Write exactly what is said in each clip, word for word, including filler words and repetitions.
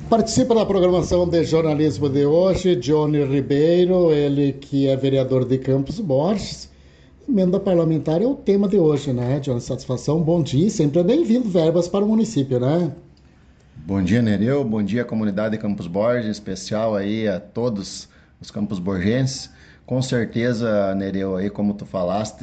Participa da programação de jornalismo de hoje, Johnny Ribeiro, ele que é vereador de Campos Borges. Emenda parlamentar é o tema de hoje, né, Johnny? Satisfação, bom dia, sempre é bem-vindo, verbas para o município, né? Bom dia, Nereu. Bom dia, comunidade Campos Borges, em especial aí a todos os campos borgenses. Com certeza, Nereu, aí como tu falaste,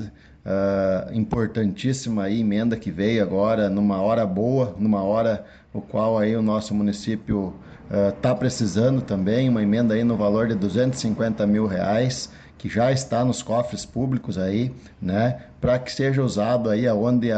uh, importantíssima aí emenda que veio agora, numa hora boa, numa hora o qual aí o nosso município está uh, precisando também, uma emenda aí no valor de duzentos e cinquenta mil reais, que já está nos cofres públicos aí, né, para que seja usado aí aonde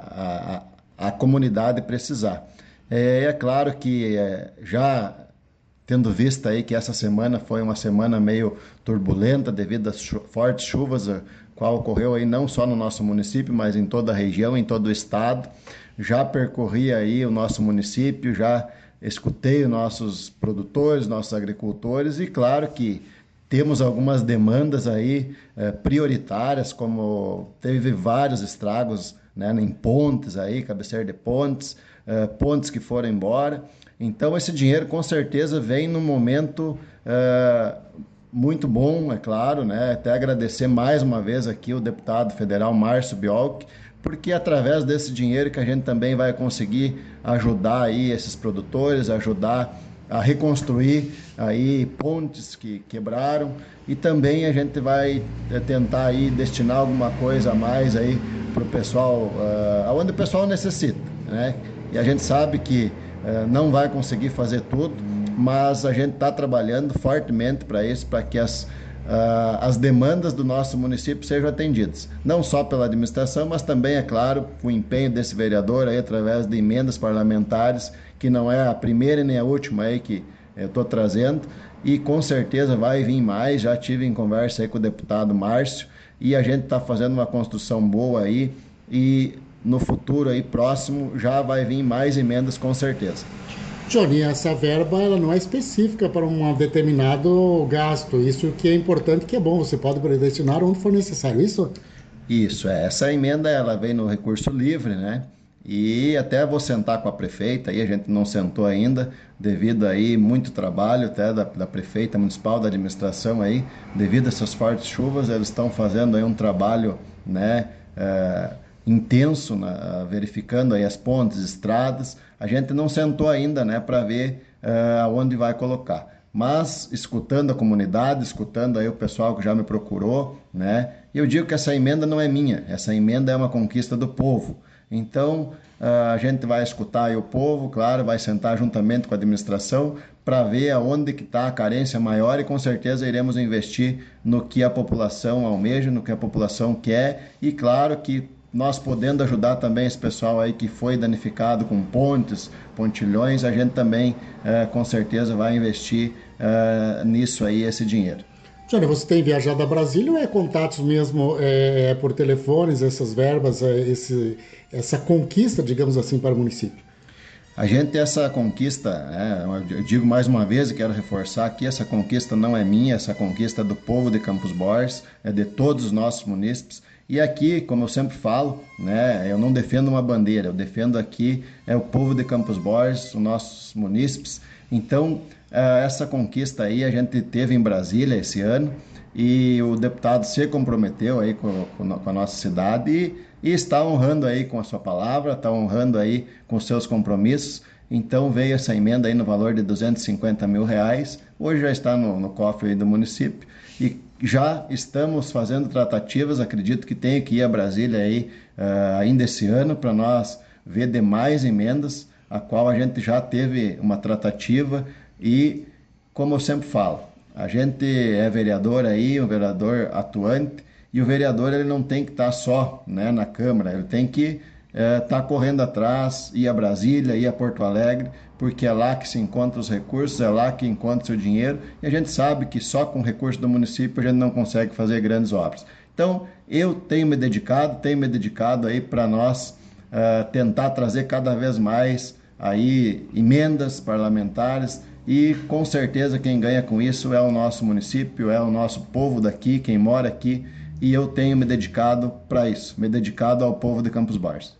a, a, a comunidade precisar. É, é claro que é, já tendo visto aí que essa semana foi uma semana meio turbulenta devido às chu fortes chuvas, a qual ocorreu aí não só no nosso município, mas em toda a região, em todo o estado. Já percorri aí o nosso município, já escutei os nossos produtores, nossos agricultores e claro que temos algumas demandas aí eh, prioritárias, como teve vários estragos, né, em pontes aí, cabeceira de pontes, eh, pontes que foram embora. Então esse dinheiro com certeza vem num momento eh, muito bom, é claro, né? Até agradecer mais uma vez aqui o deputado federal Márcio Biolk, porque é através desse dinheiro que a gente também vai conseguir ajudar aí esses produtores, ajudar a reconstruir aí pontes que quebraram e também a gente vai tentar aí destinar alguma coisa a mais aí para o pessoal, uh, aonde o pessoal necessita, né? E a gente sabe que uh, não vai conseguir fazer tudo, mas a gente está trabalhando fortemente para isso, para que as Uh, as demandas do nosso município sejam atendidas, não só pela administração, mas também, é claro, o empenho desse vereador aí através de emendas parlamentares, que não é a primeira e nem a última aí que eu estou trazendo, e com certeza vai vir mais. Já tive em conversa aí com o deputado Márcio, e a gente está fazendo uma construção boa aí, e no futuro aí próximo já vai vir mais emendas com certeza. Johnny, essa verba ela não é específica para um determinado gasto. Isso que é importante, que é bom, você pode destinar onde for necessário. Isso? Isso, é. Essa emenda ela vem no recurso livre, né? E até vou sentar com a prefeita, aí a gente não sentou ainda, devido aí muito trabalho até da, da prefeita municipal, da administração aí, devido a essas fortes chuvas, eles estão fazendo aí um trabalho, né, é, intenso, na, verificando aí as pontes, estradas. A gente não sentou ainda, né, para ver é, aonde vai colocar. Mas escutando a comunidade, escutando aí o pessoal que já me procurou, né, eu digo que essa emenda não é minha, essa emenda é uma conquista do povo. Então, a gente vai escutar aí o povo, claro, vai sentar juntamente com a administração para ver aonde que está a carência maior e com certeza iremos investir no que a população almeja, no que a população quer e claro que nós podendo ajudar também esse pessoal aí que foi danificado com pontes, pontilhões, a gente também eh, com certeza vai investir eh, nisso aí, esse dinheiro. Johnny, você tem viajado a Brasília ou é contatos mesmo é, por telefones, essas verbas, é, esse, essa conquista, digamos assim, para o município? A gente, essa conquista, né, eu digo mais uma vez e quero reforçar que essa conquista não é minha, essa conquista é do povo de Campos Borges, é de todos os nossos munícipes. E aqui, como eu sempre falo, né, eu não defendo uma bandeira, eu defendo aqui é o povo de Campos Borges, os nossos munícipes. Então, essa conquista aí a gente teve em Brasília esse ano e o deputado se comprometeu aí com, com a nossa cidade e, e está honrando aí com a sua palavra, está honrando aí com os seus compromissos. Então veio essa emenda aí no valor de duzentos e cinquenta mil reais, hoje já está no, no cofre aí do município e já estamos fazendo tratativas, acredito que tenho que ir a Brasília aí uh, ainda esse ano para nós ver demais emendas, a qual a gente já teve uma tratativa e, como eu sempre falo, a gente é vereador aí, um vereador atuante, e o vereador ele não tem que estar só, né, na Câmara, ele tem que estar é, correndo atrás, ir a Brasília, ir a Porto Alegre, porque é lá que se encontra os recursos, é lá que encontra o dinheiro, e a gente sabe que só com recursos do município a gente não consegue fazer grandes obras. Então, eu tenho me dedicado, tenho me dedicado aí para nós uh, tentar trazer cada vez mais aí emendas parlamentares, e com certeza quem ganha com isso é o nosso município, é o nosso povo daqui, quem mora aqui, e eu tenho me dedicado para isso, me dedicado ao povo de Campos Borges.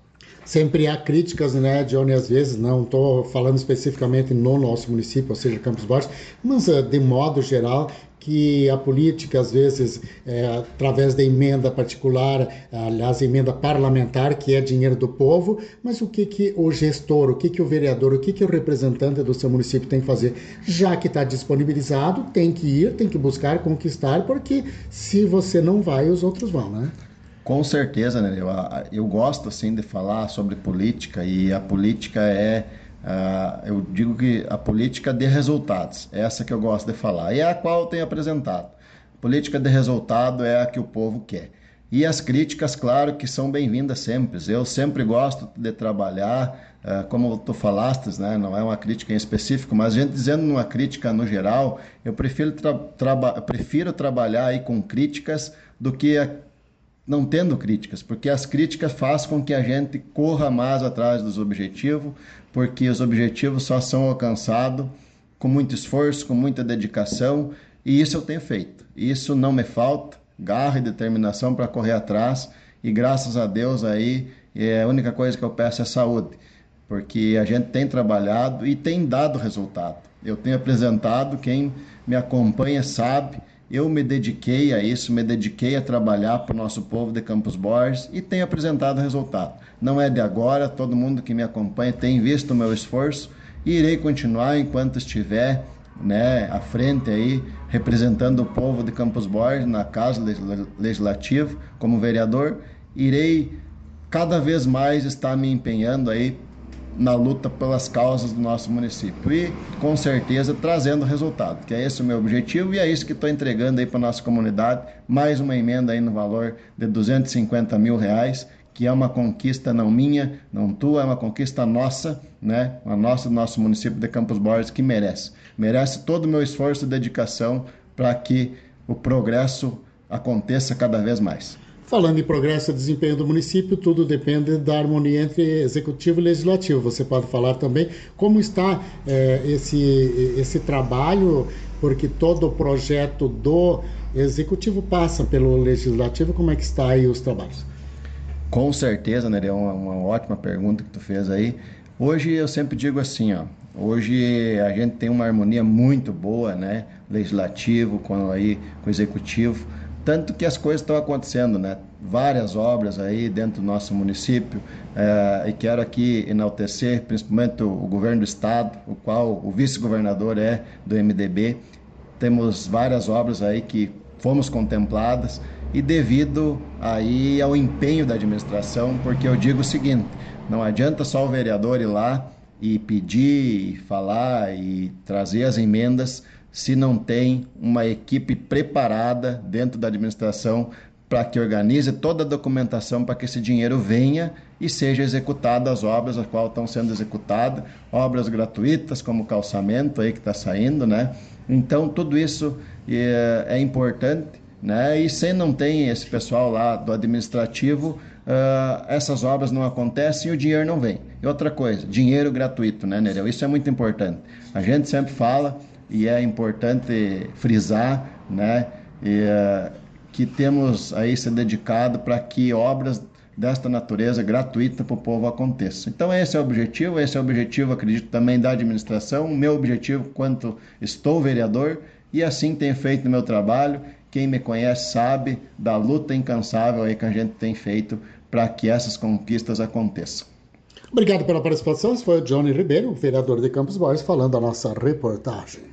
Sempre há críticas, né, Johnny, às vezes, não estou falando especificamente no nosso município, ou seja, Campos Borges, mas de modo geral, que a política, às vezes, é, através da emenda particular, aliás, emenda parlamentar, que é dinheiro do povo, mas o que, que o gestor, o que, que o vereador, o que, que o representante do seu município tem que fazer? Já que está disponibilizado, tem que ir, tem que buscar, conquistar, porque se você não vai, os outros vão, né? Com certeza, né? Eu, eu gosto assim de falar sobre política e a política é, uh, eu digo que a política de resultados, é essa que eu gosto de falar e é a qual eu tenho apresentado. Política de resultado é a que o povo quer. E as críticas, claro, que são bem-vindas sempre. Eu sempre gosto de trabalhar, uh, como tu falaste, né? Não é uma crítica em específico, mas a gente dizendo uma crítica no geral, eu prefiro, tra traba prefiro trabalhar aí com críticas do que a não tendo críticas, porque as críticas fazem com que a gente corra mais atrás dos objetivos, porque os objetivos só são alcançados com muito esforço, com muita dedicação, e isso eu tenho feito. Isso não me falta, garra e determinação para correr atrás, e graças a Deus aí, é a única coisa que eu peço é saúde, porque a gente tem trabalhado e tem dado resultado. Eu tenho apresentado, quem me acompanha sabe, eu me dediquei a isso, me dediquei a trabalhar para o nosso povo de Campos Borges e tenho apresentado resultado. Não é de agora, todo mundo que me acompanha tem visto o meu esforço e irei continuar enquanto estiver, né, à frente aí, representando o povo de Campos Borges na Casa Legislativa como vereador. Irei cada vez mais estar me empenhando aí na luta pelas causas do nosso município e, com certeza, trazendo resultado, que é esse o meu objetivo e é isso que estou entregando aí para a nossa comunidade, mais uma emenda aí no valor de duzentos e cinquenta mil reais, que é uma conquista não minha, não tua, é uma conquista nossa, né, a nossa do nosso município de Campos Borges, que merece, merece todo o meu esforço e dedicação para que o progresso aconteça cada vez mais. Falando em progresso e desempenho do município, tudo depende da harmonia entre executivo e legislativo. Você pode falar também como está é, esse, esse trabalho, porque todo o projeto do executivo passa pelo legislativo. Como é que está aí os trabalhos? Com certeza, né? É uma, uma ótima pergunta que tu fez aí. Hoje eu sempre digo assim, ó. Hoje a gente tem uma harmonia muito boa, né? Legislativo com, aí, com o executivo. Tanto que as coisas estão acontecendo, né? Várias obras aí dentro do nosso município, é, e quero aqui enaltecer principalmente o, o governo do estado, o qual o vice-governador é do M D B. Temos várias obras aí que fomos contempladas e devido aí ao empenho da administração, porque eu digo o seguinte, não adianta só o vereador ir lá e pedir, e falar e trazer as emendas se não tem uma equipe preparada dentro da administração para que organize toda a documentação para que esse dinheiro venha e seja executada as obras as quais estão sendo executadas, obras gratuitas como calçamento aí que está saindo, né? Então tudo isso é, é importante, né? E se não tem esse pessoal lá do administrativo, uh, essas obras não acontecem e o dinheiro não vem. E outra coisa, dinheiro gratuito, né, Nereu? Isso é muito importante. A gente sempre fala e é importante frisar, né, e, uh, que temos aí se dedicado para que obras desta natureza gratuita para o povo aconteçam. Então esse é o objetivo, esse é o objetivo, acredito, também da administração, o meu objetivo quanto estou vereador e assim tenho feito no meu trabalho. Quem me conhece sabe da luta incansável aí que a gente tem feito para que essas conquistas aconteçam. Obrigado pela participação. Esse foi o Johnny Ribeiro, vereador de Campos Borges, falando a nossa reportagem.